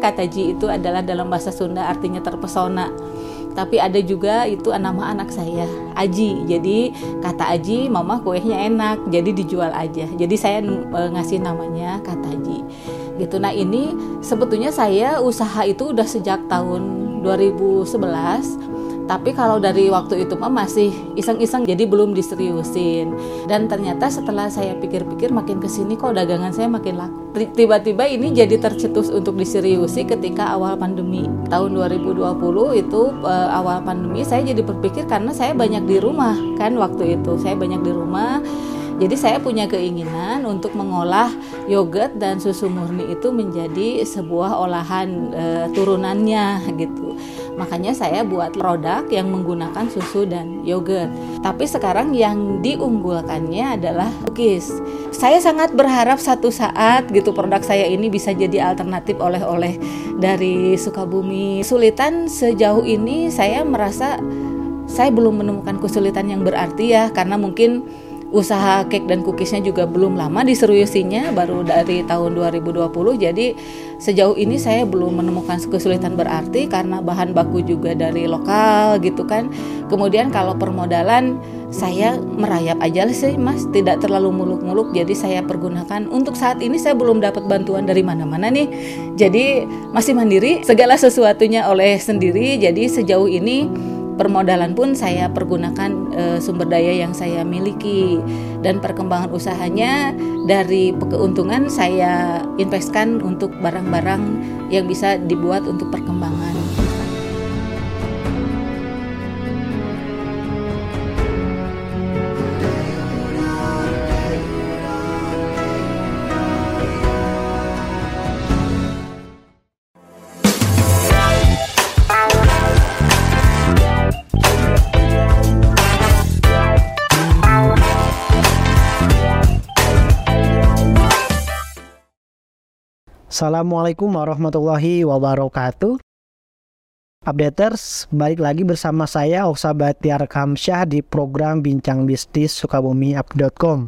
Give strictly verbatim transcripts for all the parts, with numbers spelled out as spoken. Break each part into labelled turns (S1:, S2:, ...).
S1: Kataji itu adalah dalam bahasa Sunda artinya terpesona. Tapi ada juga itu nama anak saya, Aji. Jadi kata Aji, mama kuenya enak, jadi dijual aja. Jadi saya e, ngasih namanya Kataji. Gitu. Nah ini sebetulnya saya usaha itu udah sejak tahun dua ribu sebelas. Tapi kalau dari waktu itu mah masih iseng-iseng, jadi belum diseriusin. Dan ternyata setelah saya pikir-pikir makin kesini kok dagangan saya makin laku. Tiba-tiba ini jadi tercetus untuk diseriusi ketika awal pandemi. Tahun dua ribu dua puluh itu uh, awal pandemi saya jadi berpikir karena saya banyak di rumah kan waktu itu. Saya banyak di rumah. Jadi saya punya keinginan untuk mengolah yogurt dan susu murni itu menjadi sebuah olahan e, turunannya gitu. Makanya saya buat produk yang menggunakan susu dan yogurt. Tapi sekarang yang diunggulkannya adalah cookies. Saya sangat berharap satu saat gitu produk saya ini bisa jadi alternatif oleh-oleh dari Sukabumi. Kesulitan sejauh ini saya merasa saya belum menemukan kesulitan yang berarti ya, karena mungkin usaha cake dan cookiesnya juga belum lama diseriusinya, baru dari tahun dua ribu dua puluh. Jadi sejauh ini saya belum menemukan kesulitan berarti karena bahan baku juga dari lokal gitu kan. Kemudian kalau permodalan saya merayap aja sih mas, tidak terlalu muluk-muluk. Jadi saya pergunakan, untuk saat ini saya belum dapat bantuan dari mana-mana nih. Jadi masih mandiri, segala sesuatunya oleh sendiri. Jadi sejauh ini permodalan pun saya pergunakan e, sumber daya yang saya miliki, dan perkembangan usahanya dari keuntungan saya investkan untuk barang-barang yang bisa dibuat untuk perkembangan.
S2: Assalamualaikum warahmatullahi wabarakatuh. Updaters, balik lagi bersama saya Oksa Batiar Kamsyah di program Bincang Bisnis Sukabumi Up dot com.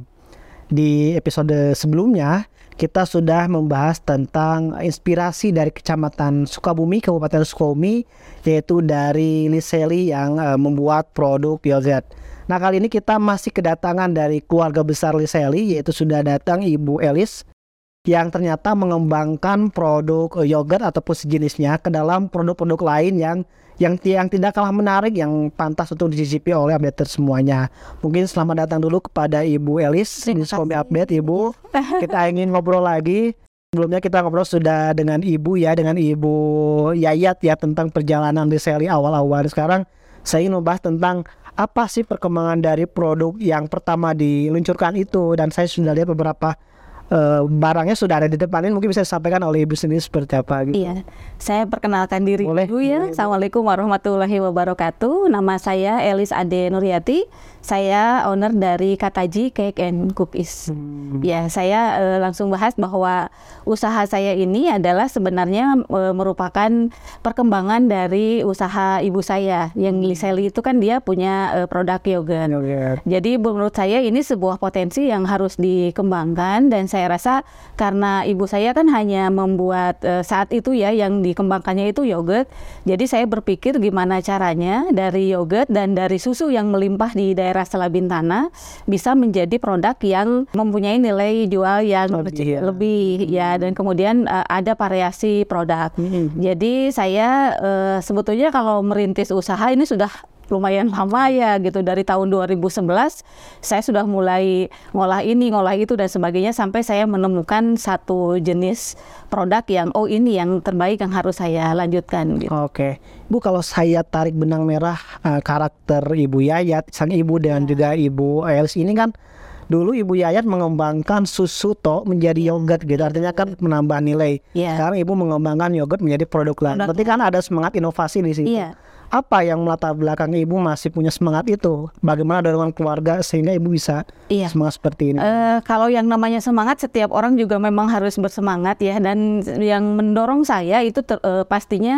S2: Di episode sebelumnya kita sudah membahas tentang inspirasi dari Kecamatan Sukabumi, Kabupaten Sukabumi, yaitu dari Liseli yang uh, membuat produk yogurt. Nah, kali ini kita masih kedatangan dari keluarga besar Liseli, yaitu sudah datang Ibu Elis yang ternyata mengembangkan produk yogurt ataupun sejenisnya ke dalam produk-produk lain yang yang, yang tidak kalah menarik, yang pantas untuk dicicipi oleh updater semuanya. Mungkin selamat datang dulu kepada Ibu Elis di Sukabumi Update, Ibu. Kita ingin ngobrol lagi. Sebelumnya kita ngobrol sudah dengan Ibu ya, dengan Ibu Yayat ya, tentang perjalanan di Liseli awal-awal. Sekarang saya ingin membahas tentang apa sih perkembangan dari produk yang pertama diluncurkan itu, dan saya sudah lihat beberapa Uh, barangnya sudah ada di depan ini. Mungkin bisa disampaikan oleh Ibu sendiri seperti apa gitu.
S1: Iya, saya perkenalkan diri
S2: Boleh.
S1: dulu ya. Assalamualaikum warahmatullahi wabarakatuh. Nama saya Elis Ade Nuriati. Saya owner dari Kataji Cake and Cookies. Hmm. Ya, saya uh, langsung bahas bahwa usaha saya ini adalah sebenarnya uh, merupakan perkembangan dari usaha ibu saya yang Liseli itu kan dia punya uh, produk yogurt. Yogurt. Jadi menurut saya ini sebuah potensi yang harus dikembangkan, dan saya rasa karena ibu saya kan hanya membuat uh, saat itu ya yang dikembangkannya itu yogurt. Jadi saya berpikir gimana caranya dari yogurt dan dari susu yang melimpah di daerah Sela Bintana bisa menjadi produk yang mempunyai nilai jual yang lebih ya, lebih, ya dan kemudian uh, ada variasi produk. Hmm. Jadi saya uh, sebetulnya kalau merintis usaha ini sudah lumayan lama ya gitu, dari tahun dua ribu sebelas saya sudah mulai ngolah ini, ngolah itu dan sebagainya, sampai saya menemukan satu jenis produk yang oh ini yang terbaik yang harus saya lanjutkan gitu.
S2: Oke, Bu, kalau saya tarik benang merah uh, karakter Ibu Yayat, sang ibu dan juga Ibu Elis ini kan dulu Ibu Yayat mengembangkan susu to menjadi yogurt gitu, artinya kan menambah nilai. Yeah. Sekarang Ibu mengembangkan yogurt menjadi produk lain. Berarti kan ada semangat inovasi di situ. Yeah. Apa yang melatar belakang Ibu masih punya semangat itu? Bagaimana dorongan keluarga sehingga Ibu bisa iya. semangat seperti ini?
S1: Uh, kalau yang namanya semangat, setiap orang juga memang harus bersemangat ya. Dan yang mendorong saya itu ter, uh, pastinya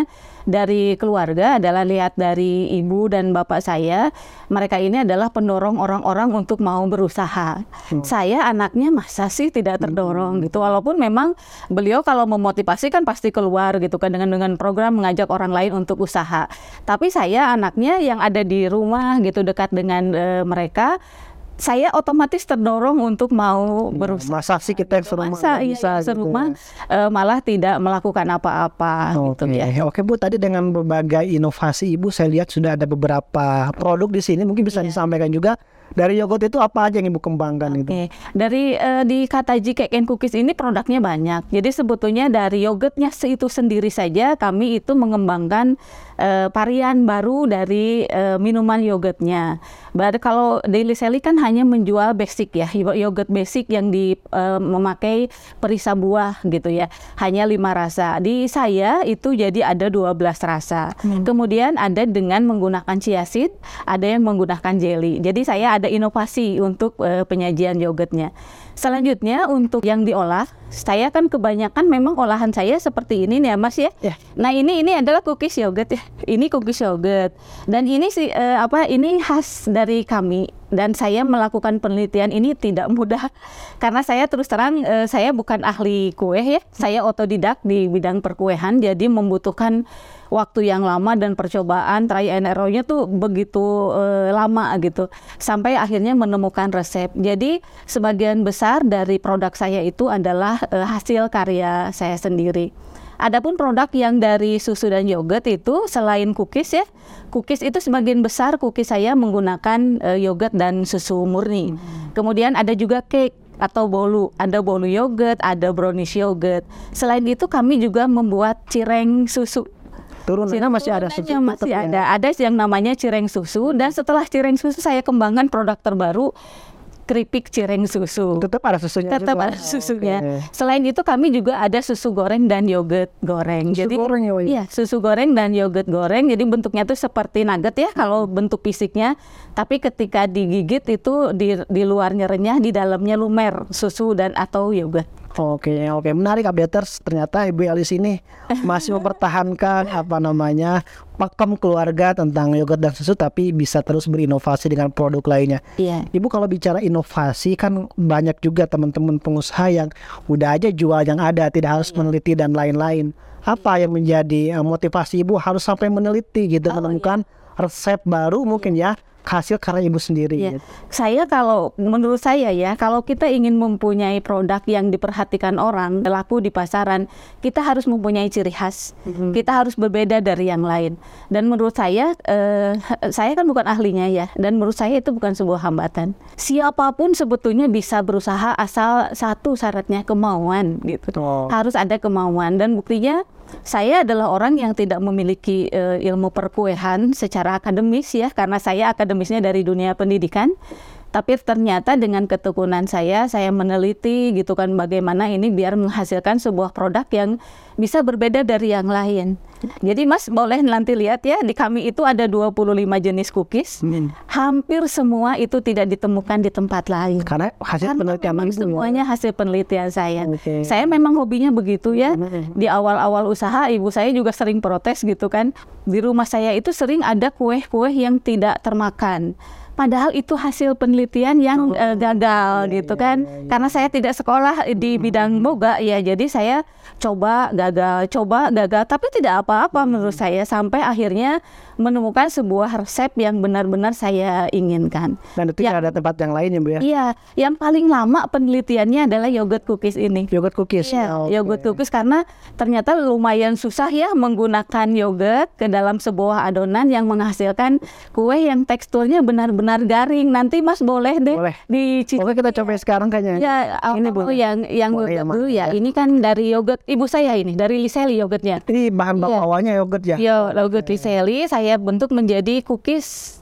S1: dari keluarga adalah lihat dari ibu dan bapak saya, mereka ini adalah pendorong orang-orang untuk mau berusaha. Hmm. Saya anaknya masa sih tidak terdorong hmm. gitu, walaupun memang beliau kalau memotivasi kan pasti keluar gitu kan dengan dengan program mengajak orang lain untuk usaha. Tapi saya anaknya yang ada di rumah gitu dekat dengan uh, mereka, saya otomatis terdorong untuk mau berusaha.
S2: Masa sih kita yang serumah
S1: Masa iya,
S2: bisa
S1: serumah
S2: gitu.
S1: uh, malah tidak melakukan apa-apa
S2: Oke,
S1: gitu ya.
S2: Oke Bu, tadi dengan berbagai inovasi Ibu saya lihat sudah ada beberapa produk di sini, mungkin bisa yeah. disampaikan juga. Dari yogurt itu apa aja yang Ibu kembangkan itu?
S1: Oke, dari uh, di Kataji Cake and Cookies ini produknya banyak. Jadi sebetulnya dari yogurtnya itu sendiri saja kami itu mengembangkan uh, varian baru dari uh, minuman yogurtnya. Baru kalau Daily Sally kan hanya menjual basic ya, yogurt basic yang di uh, memakai perisa buah gitu ya. Hanya lima rasa. Di saya itu jadi ada dua belas rasa. Hmm. Kemudian ada dengan menggunakan chia seed, ada yang menggunakan jelly. Jadi saya ada inovasi untuk uh, penyajian yogurtnya. Selanjutnya untuk yang diolah, saya kan kebanyakan memang olahan saya seperti ini nih ya Mas ya. Yeah. Nah ini ini adalah cookies yogurt ya. Ini cookies yogurt dan ini sih uh, apa ini khas dari kami dan saya melakukan penelitian ini tidak mudah karena saya terus terang uh, saya bukan ahli kue ya. Saya otodidak di bidang perkuehan jadi membutuhkan waktu yang lama dan percobaan try and error-nya tuh begitu uh, lama gitu sampai akhirnya menemukan resep. Jadi sebagian besar dari produk saya itu adalah uh, hasil karya saya sendiri. Adapun produk yang dari susu dan yogurt itu selain cookies ya, cookies itu sebagian besar cookies saya menggunakan uh, yogurt dan susu murni. Hmm. Kemudian ada juga cake atau bolu, ada bolu yogurt, ada brownies yogurt. Selain itu kami juga membuat cireng susu.
S2: Turunannya masih ada susu,
S1: masih ada. Ada yang namanya cireng susu dan setelah cireng susu saya kembangkan produk terbaru keripik cireng susu.
S2: Tetap ada susunya.
S1: Tetap
S2: juga.
S1: ada susunya.
S2: Okay.
S1: Selain itu kami juga ada susu goreng dan yogurt goreng.
S2: Susu
S1: jadi
S2: goreng ya,
S1: iya, susu goreng dan yogurt goreng. Jadi bentuknya tuh seperti nugget ya kalau bentuk fisiknya. Tapi ketika digigit itu di di luarnya renyah, di dalamnya lumer susu dan atau yogurt.
S2: Oke, oke, menarik updaters. Ternyata Ibu Elis ini masih mempertahankan apa namanya pakem keluarga tentang yogurt dan susu, tapi bisa terus berinovasi dengan produk lainnya.
S1: Iya.
S2: Ibu kalau bicara inovasi kan banyak juga teman-teman pengusaha yang udah aja jual yang ada, tidak harus iya. meneliti dan lain-lain. Apa yang menjadi uh, motivasi Ibu harus sampai meneliti gitu, oh, menemukan iya. resep baru mungkin ya? Hasil karya Ibu sendiri.
S1: Ya. Saya kalau menurut saya ya, kalau kita ingin mempunyai produk yang diperhatikan orang, laku di pasaran, kita harus mempunyai ciri khas. Mm-hmm. Kita harus berbeda dari yang lain. Dan menurut saya, eh, saya kan bukan ahlinya ya, dan menurut saya itu bukan sebuah hambatan. Siapapun sebetulnya bisa berusaha asal satu syaratnya kemauan gitu. Oh. Harus ada kemauan dan buktinya saya adalah orang yang tidak memiliki uh, ilmu perkuehan secara akademis ya, karena saya akademisnya dari dunia pendidikan. Tapi ternyata dengan ketekunan saya, saya meneliti gitu kan bagaimana ini biar menghasilkan sebuah produk yang bisa berbeda dari yang lain. Jadi Mas boleh nanti lihat ya, di kami itu ada dua puluh lima jenis cookies. Hmm. Hampir semua itu tidak ditemukan di tempat lain.
S2: Karena hasil Karena penelitian Ibu
S1: semuanya
S2: ya?
S1: hasil penelitian saya.
S2: Okay.
S1: Saya memang hobinya begitu ya. Hmm. Di awal-awal usaha ibu saya juga sering protes gitu kan. Di rumah saya itu sering ada kue-kue yang tidak termakan. Padahal itu hasil penelitian yang oh, uh, gagal iya, gitu kan. Iya, iya. Karena saya tidak sekolah di bidang boga ya, jadi saya coba gagal, coba gagal, tapi tidak apa-apa menurut saya sampai akhirnya menemukan sebuah resep yang benar-benar saya inginkan.
S2: Dan itu ya, ada tempat yang lain ya Bu ya?
S1: Iya, yang paling lama penelitiannya adalah yogurt cookies ini.
S2: Yogurt cookies?
S1: Iya, okay. Yogurt cookies karena ternyata lumayan susah ya menggunakan yogurt ke dalam sebuah adonan yang menghasilkan kue yang teksturnya benar-benar garing. Nanti Mas boleh deh
S2: boleh.
S1: dicicip.
S2: Oke, kita coba sekarang kayaknya.
S1: Ya, ini Bu yang yang boleh, yogurt dulu ya. ya. Ini kan dari yogurt ibu saya ini, dari Liseli yogurtnya.
S2: Ini bahan baku ya. awalnya yogurt ya?
S1: Iya, yogurt okay. Liseli saya bentuk menjadi cookies.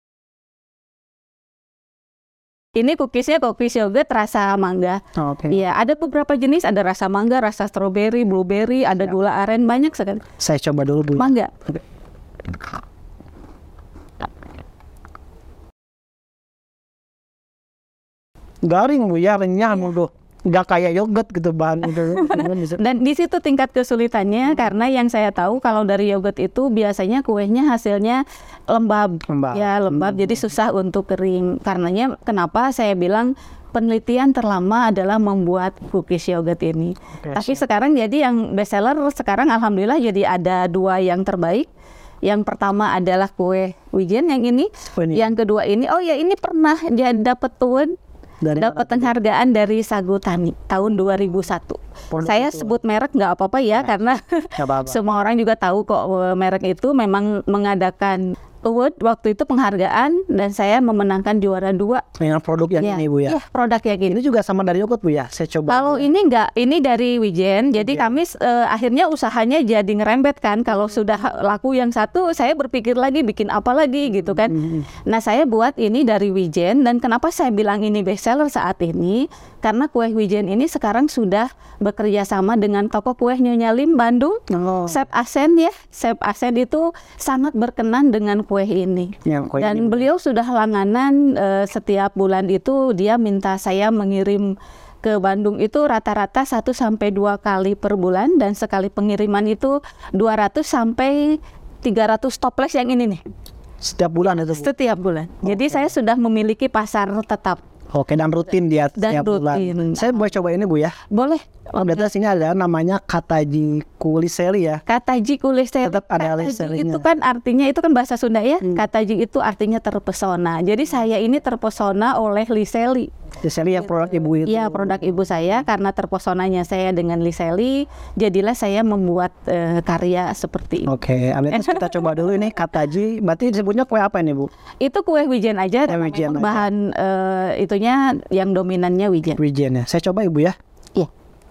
S1: Ini cookiesnya cookies yogurt rasa mangga.
S2: Oh, Oke.
S1: Okay. Iya, ada beberapa jenis, ada rasa mangga, rasa strawberry, blueberry, ada ya. gula aren, banyak sekali.
S2: Saya coba dulu Bu.
S1: Mangga.
S2: Okay. Garing Bu ya, renyah Bu. nggak kayak yogurt gitu bahan itu.
S1: Dan di situ tingkat kesulitannya, hmm. karena yang saya tahu kalau dari yogurt itu biasanya kuenya hasilnya lembab, lembab. ya lembab, hmm. jadi susah untuk kering. Karenanya kenapa saya bilang penelitian terlama adalah membuat cookies yogurt ini. Okay, Tapi siap. sekarang jadi yang bestseller sekarang alhamdulillah jadi ada dua yang terbaik. Yang pertama adalah kue wijen yang ini, oh, ini. Yang kedua ini, oh ya ini pernah dia dapat tuan. Dapat penghargaan dari Sagu Tani tahun dua ribu satu. Produk Saya itu. sebut merek nggak apa-apa ya, nah, karena apa-apa. semua orang juga tahu kok merek itu memang mengadakan award waktu itu penghargaan dan saya memenangkan juara dua.
S2: Yang produk yang ya, ini Bu ya? Iya,
S1: produk yang ini.
S2: Ini juga sama dari yogurt Bu ya? Saya coba.
S1: Kalau ini enggak, ini dari wijen. Jadi yeah. kami uh, akhirnya usahanya jadi ngerembet kan. Kalau sudah laku yang satu, saya berpikir lagi bikin apa lagi gitu kan. Mm-hmm. Nah saya buat ini dari wijen dan kenapa saya bilang ini bestseller saat ini? Karena kue wijen ini sekarang sudah bekerja sama dengan toko kue Nyonya Lim Bandung. Oh. Chef Asen ya, Chef Asen itu sangat berkenan dengan kue ini. Kue Dan ini. beliau sudah langganan uh, setiap bulan itu dia minta saya mengirim ke Bandung itu rata-rata satu sampai dua kali per bulan dan sekali pengiriman itu dua ratus sampai tiga ratus toples yang ini nih.
S2: Setiap bulan itu Bu?
S1: Setiap bulan. Okay. Jadi saya sudah memiliki pasar tetap.
S2: Oke, dan rutin dia setiap bulan. Saya boleh coba ini Bu ya?
S1: Boleh.
S2: Oh, berarti sini ada namanya Kataji Kuliseli ya?
S1: Kataji Kuliseli.
S2: Tetap ada
S1: Kataji itu kan artinya, itu kan bahasa Sunda ya. Hmm. Kataji itu artinya terpesona. Jadi saya ini terpesona oleh Liseli.
S2: Liseli yang produk ibu itu?
S1: Iya, produk ibu saya. Karena terpesonanya saya dengan Liseli, jadilah saya membuat uh, karya seperti ini.
S2: Oke, okay. kita coba dulu ini Kataji. Berarti disebutnya kue apa ini Bu?
S1: Itu kue wijen aja.
S2: Ya, wijen aja.
S1: Bahan uh, itunya yang dominannya wijen.
S2: Wijen ya. Saya coba Ibu ya.
S1: Iya.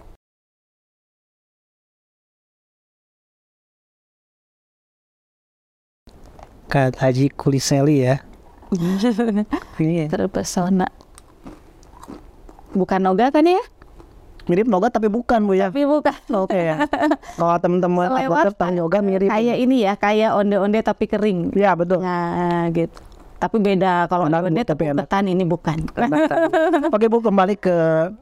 S2: Kataji Kuliseli ya.
S1: Ini terpesona. Bukan noga kan ya?
S2: Mirip noga tapi bukan Bu ya.
S1: Tapi bukan.
S2: Oke okay, ya. Kalau teman-teman advokat tahu noga mirip.
S1: Kayak ini ya, kayak onde-onde tapi kering.
S2: Iya betul.
S1: Nah gitu. Tapi beda kalau onde-onde tapi ketan, ini bukan.
S2: Oke Bu, kembali ke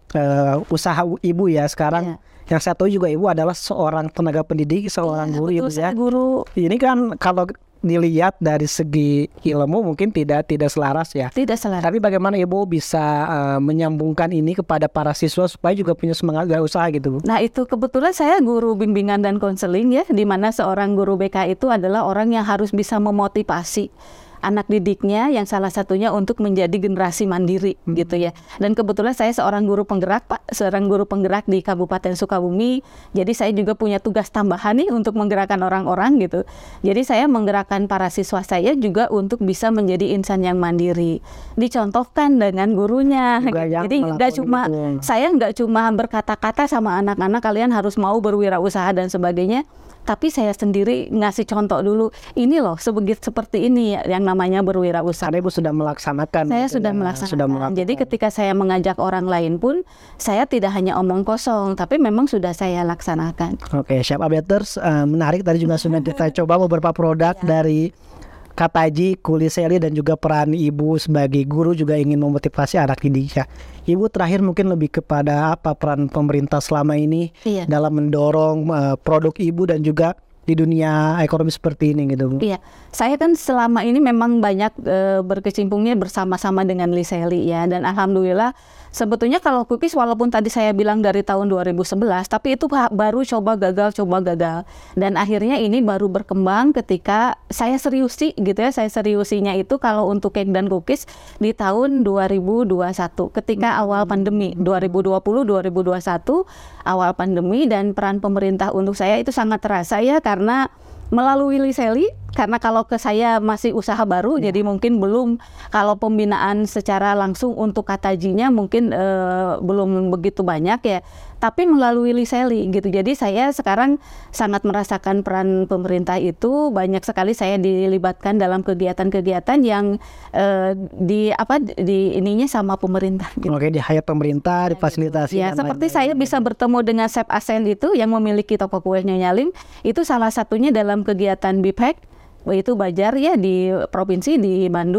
S2: uh, usaha Ibu ya sekarang. Yeah. Yang saya tahu juga Ibu adalah seorang tenaga pendidik, seorang guru ya, Ibu ya.
S1: Guru.
S2: Ini kan kalau dilihat dari segi ilmu mungkin tidak tidak selaras ya.
S1: Tidak selaras.
S2: Tapi bagaimana Ibu bisa uh, menyambungkan ini kepada para siswa supaya juga punya semangat gak usaha gitu Bu?
S1: Nah itu kebetulan saya guru bimbingan dan konseling ya, di mana seorang guru B K itu adalah orang yang harus bisa memotivasi anak didiknya yang salah satunya untuk menjadi generasi mandiri hmm. gitu ya. Dan kebetulan saya seorang guru penggerak Pak, seorang guru penggerak di Kabupaten Sukabumi. Jadi saya juga punya tugas tambahan nih untuk menggerakkan orang-orang gitu. Jadi saya menggerakkan para siswa saya juga untuk bisa menjadi insan yang mandiri. Dicontohkan dengan gurunya. Jadi nggak cuma itu. Saya nggak cuma berkata-kata sama anak-anak kalian harus mau berwirausaha dan sebagainya. Tapi saya sendiri ngasih contoh dulu, ini loh sebegitu seperti ini ya, yang namanya berwirausaha.
S2: Karena Ibu sudah melaksanakan.
S1: Saya sudah ya, melaksanakan. Sudah Jadi ketika saya mengajak orang lain pun, saya tidak hanya omong kosong, tapi memang sudah saya laksanakan.
S2: Oke, Chef Abiaters, uh, menarik tadi juga sudah kita coba beberapa produk ya. Dari Kataji Kuliseli dan juga peran Ibu sebagai guru juga ingin memotivasi anak didiknya. Ibu terakhir mungkin lebih kepada apa peran pemerintah selama ini iya. dalam mendorong uh, produk Ibu dan juga di dunia ekonomi seperti ini gitu Bu.
S1: Iya, saya kan selama ini memang banyak e, berkecimpungnya bersama-sama dengan Liseli ya, dan alhamdulillah sebetulnya kalau cookies walaupun tadi saya bilang dari tahun dua ribu sebelas, tapi itu baru coba gagal, coba gagal. Dan akhirnya ini baru berkembang ketika saya seriusi gitu ya, saya seriusinya itu kalau untuk cake dan cookies di tahun dua ribu dua puluh satu ketika awal pandemi, dua ribu dua puluh dua ribu dua puluh satu awal pandemi, dan peran pemerintah untuk saya itu sangat terasa ya, karena melalui Liseli, karena kalau ke saya masih usaha baru ya. Jadi mungkin belum, kalau pembinaan secara langsung untuk Katajinya mungkin eh, belum begitu banyak ya, tapi melalui Liseli gitu. Jadi saya sekarang sangat merasakan peran pemerintah itu, banyak sekali saya dilibatkan dalam kegiatan-kegiatan yang eh, di apa di ininya sama pemerintah gitu.
S2: Oke, di hayat pemerintah, difasilitasi.
S1: Ya, seperti saya bisa bertemu dengan Chef Asen itu yang memiliki toko kue Nyonya Lim, itu salah satunya dalam kegiatan B I P H A C, itu Bajar ya di provinsi di Bandung.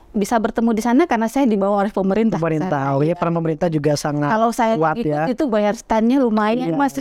S1: bisa bertemu di sana karena saya dibawa oleh pemerintah.
S2: Pemerintah, oh iya, peran pemerintah juga sangat
S1: kalau saya
S2: kuat
S1: ikut
S2: ya.
S1: itu bayar standnya lumayan,
S2: Iya.
S1: Mas.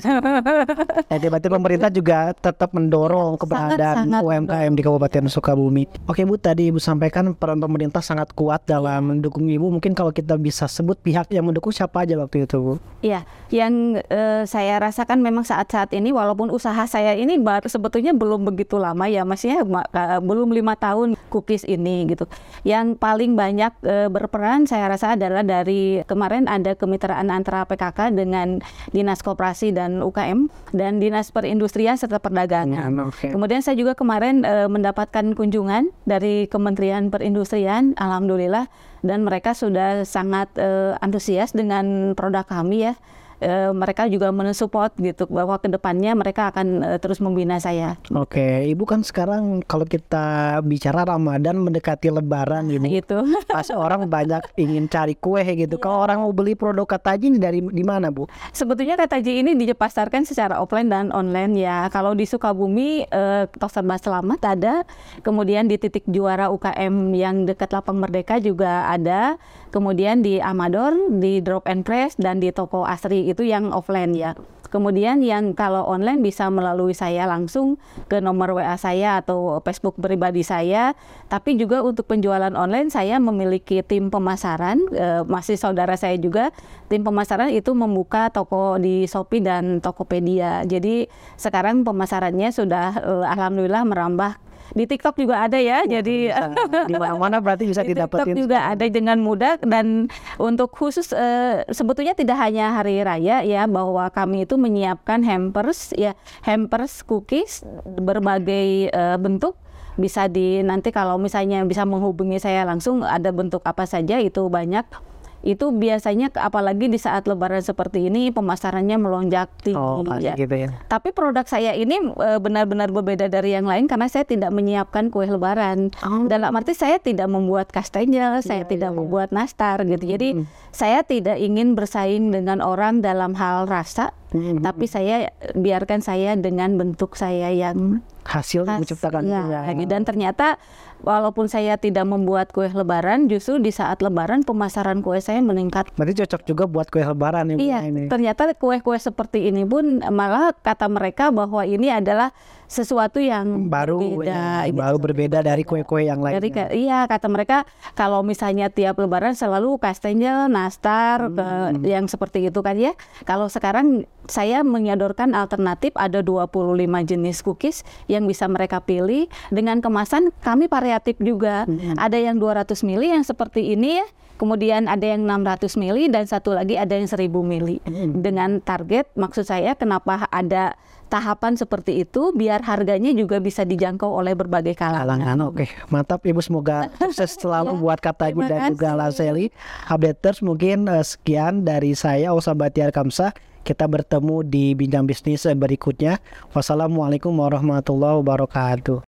S2: Jadi berarti pemerintah juga tetap mendorong keberadaan
S1: sangat
S2: U M K M di Kabupaten Sukabumi. Oke Bu, tadi Ibu sampaikan peran pemerintah sangat kuat dalam mendukung Ibu. Mungkin kalau kita bisa sebut pihak yang mendukung siapa aja waktu itu Bu?
S1: Iya, yang eh, saya rasakan memang saat-saat ini walaupun usaha saya ini baru sebetulnya belum begitu lama ya Mas ya, ma- ka- belum lima tahun cookies ini gitu. Yang paling banyak eh, berperan saya rasa adalah dari kemarin ada kemitraan antara P K K dengan Dinas Koperasi dan U K M dan Dinas Perindustrian serta Perdagangan.
S2: Oke.
S1: Kemudian saya juga kemarin eh, mendapatkan kunjungan dari Kementerian Perindustrian, alhamdulillah, dan mereka sudah sangat eh, antusias dengan produk kami ya. Eh, mereka juga mensupport gitu bahwa kedepannya mereka akan eh, terus membina saya.
S2: Oke, Ibu kan sekarang kalau kita bicara Ramadan mendekati Lebaran ini,
S1: Itu.
S2: pas orang banyak ingin cari kue gitu. Kalau orang mau beli produk Kataji ini dari di mana Bu?
S1: Sebetulnya Kataji ini dipasarkan secara offline dan online ya. Kalau di Sukabumi, eh, Tok Serba Selamat ada. Kemudian di titik juara U K M yang dekat Lapang Merdeka juga ada. Kemudian di Amador, di Drop and Press, dan di toko Asri itu yang offline ya. Kemudian yang kalau online bisa melalui saya langsung ke nomor W A saya atau Facebook pribadi saya. Tapi juga untuk penjualan online saya memiliki tim pemasaran, eh, masih saudara saya juga. Tim pemasaran itu membuka toko di Shopee dan Tokopedia. Jadi sekarang pemasarannya sudah eh, alhamdulillah merambah. Di TikTok juga ada ya, jadi
S2: Di mana-mana berarti bisa
S1: di TikTok
S2: didapetin.
S1: juga ada dengan mudah. Dan untuk khusus eh, sebetulnya tidak hanya hari raya ya, bahwa kami itu menyiapkan hampers ya, hampers cookies berbagai eh, bentuk. Bisa di nanti kalau misalnya bisa menghubungi saya langsung, ada bentuk apa saja itu banyak. Itu biasanya apalagi di saat Lebaran seperti ini pemasarannya melonjak tinggi.
S2: Oh, pasti
S1: ya.
S2: gitu ya.
S1: Tapi produk saya ini e, benar-benar berbeda dari yang lain karena saya tidak menyiapkan kue Lebaran.
S2: Oh.
S1: Dalam arti saya tidak membuat kastengel, saya
S2: Iya,
S1: tidak
S2: iya, iya.
S1: membuat nastar gitu. Jadi
S2: Mm.
S1: saya tidak ingin bersaing dengan orang dalam hal rasa,
S2: Mm.
S1: tapi saya biarkan saya dengan bentuk saya yang
S2: Hasil
S1: khas.
S2: menciptakan.
S1: Ya, dan ternyata walaupun saya tidak membuat kue Lebaran, justru di saat Lebaran pemasaran kue saya meningkat.
S2: Berarti cocok juga buat kue Lebaran ya Bu,
S1: Iya,
S2: ini.
S1: ternyata kue-kue seperti ini pun malah kata mereka bahwa ini adalah sesuatu yang
S2: Baru
S1: berbeda.
S2: ya, baru berbeda dari kue-kue yang
S1: Dari
S2: lainnya.
S1: ka- iya kata mereka kalau misalnya tiap Lebaran selalu kastengel, nastar, ke, yang seperti itu kan ya. Kalau sekarang saya menyodorkan alternatif ada dua puluh lima jenis cookies yang bisa mereka pilih dengan kemasan kami variatif juga. Ada yang dua ratus mili yang seperti ini ya. Kemudian ada yang enam ratus mili dan satu lagi ada yang seribu mili. Dengan target maksud saya kenapa ada tahapan seperti itu biar harganya juga bisa dijangkau oleh berbagai kalangan.
S2: Kalangan, oke, mantap Ibu, semoga sukses selalu
S1: Ya,
S2: buat Kataji
S1: terima
S2: dan juga
S1: kasih.
S2: Laseli. Updaters mungkin eh, sekian dari saya Osa Batiar Kamsah. Kita bertemu di Bincang Bisnis berikutnya. Wassalamualaikum warahmatullahi wabarakatuh.